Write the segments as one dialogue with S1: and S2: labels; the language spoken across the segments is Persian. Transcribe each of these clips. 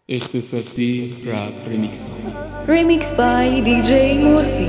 S1: اختصاصی رپ ریمیکس
S2: Remix by DJ Murphy.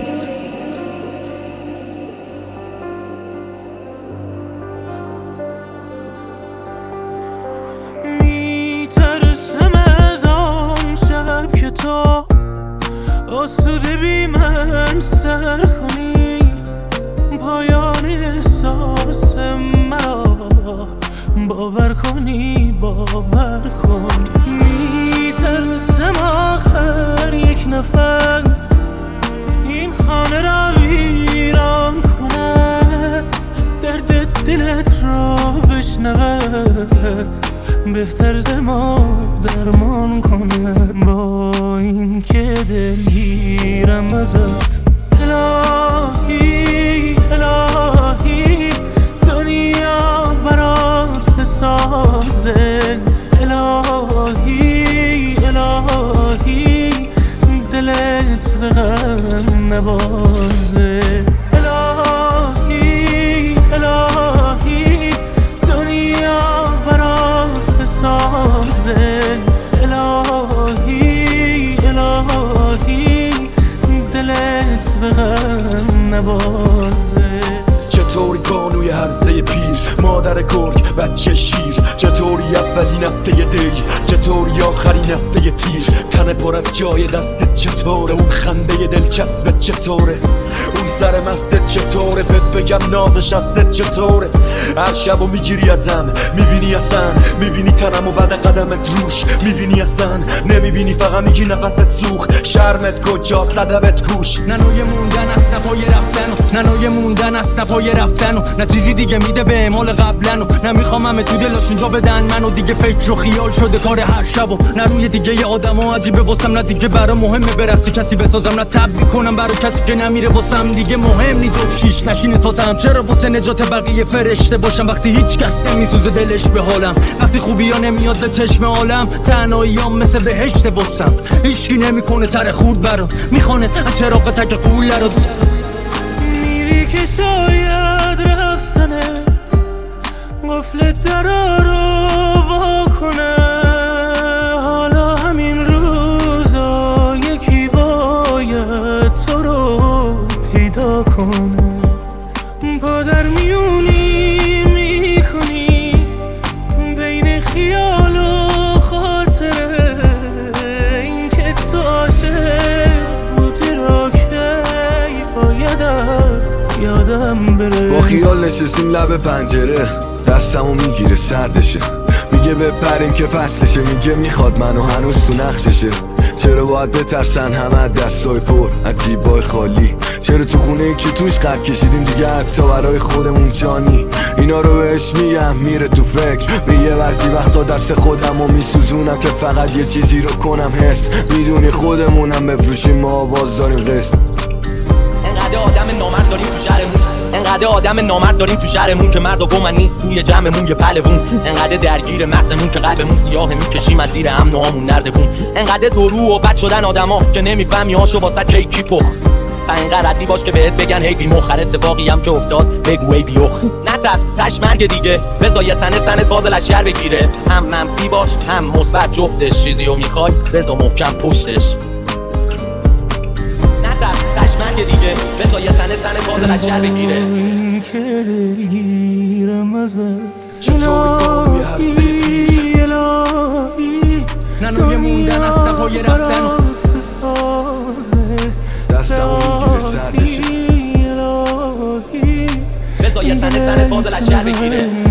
S3: میترسم از آن شب که تو آسوده بی من سر کنی، پایان احساس مرا باور کنی، باور کن. میترسم آخر یک نفر این خانه را ویران کند، درد دلت را بشنود، بهتر ز ما درمان کند. با این که دلگیرم ازت الهی الهی، دنیا برات بسازه، الهی الهی، دلت به غم نبازه، الهی الهی، دنیا برات بسازه، الهی الهی، دلت به غم نبازه.
S4: چطوری بانوی هرزه پیر، مادر گرگ بچه شیر، چطوری اولین هفته دی، چطوری آخرین هفته تیر، تن پر از جای دستت چطوره، اون خنده دلچسبت چطوره، اون سر مستت چطوره، بهت بگم نازش ازت چطوره. هر شبو میگیری ازم، میبینی اصلا، میبینی تنمو بعد قدمت روش، میبینی اصلا، نمیبینی فقط میگی نفست سوخ، شرمت کجا صدبت کوش.
S5: ننوی موندن از نپای رفتن، ننوی موندن از نپای رفتن، نه چیزی دیگه میده به اعمال قبلن، نمیخوام همه تو دلاشون جا بدن منو، دیگه فکر و خیال شده کار هر شب، نه روی دیگه ی آدم ها عجیبه واسم، نه دیگه برا مهمه برستی کسی بسازم، نه تب میکنم برای کسی که نمیره واسم، دیگه مهم نی جفت شیش نشینه تازم، چرا واسه نجات بقیه فرشته باشم وقتی هیچ کس نمیسوزه دلش به حالم، وقتی خوبی ها نمیاد به چشم عالم، تنهاییام مثل بهشت واسم، هیچکی نمیکنه تر خورد برات، میخوانه از چراغ تک قول رو
S3: میری که شاید رفتنت قفلت درا رو وا کنه، حالا همین روزا یکی باید تو رو پیدا کنه، پا در میونی میکنی بین خیال و خاطره، این که تو عاشق بودی را کی باید از یادم بره.
S6: با خیال نشستیم لب پنجره، دستمو میگیره سردشه، میگه بپریم که فصلشه، میگه میخواد منو هنوز تو نقششه، چرا باید بترسن همه دستای پر از جیبای خالی، چرا تو خونه که توش قد کشیدیم دیگه حتی برای خودمون جانی، اینا رو بهش میگم میره تو فکر، میگه بعضی وقتا دست خودمو میسوزونم که فقط یه چیزی رو کنم حس، میدونی خودمونم بفروشیم ما آواز داریم قسط.
S7: انقدر آدم نامرد داریم تو شهرمون، انقدر آدم نامرد داریم تو شهرمون که مرد و من نیست توی جمعمون یه پلوون، انقدر درگیر مغزمون که قلبمون سیاه میکشیم از زیر امنهامون نردبون، انقدر درو و بد شدن آدما که نمیفهمی هاشو واسه کی پخ، انقدر ردی باش که بهت بگن هی بی مخ، اتفاقی هم که افتاد بگو ای بیوخ، نترس تش مرگ دیگه، بذار یه تنت باز لشگر بگیره، هم منفی باش هم مثبت جفتش، چیزیو میخوای بذار محکم پشتش، مرگ دیگه بذار یه تنت باز لشگر بگیره.
S3: این که دلگیرم ازت
S4: چطوری بانوی هرزه پیر،
S5: ننوی موندن از نپای رفتن،
S6: دستمو میگیره سردشه،
S7: بذار یه تنت باز لشگر بگیره.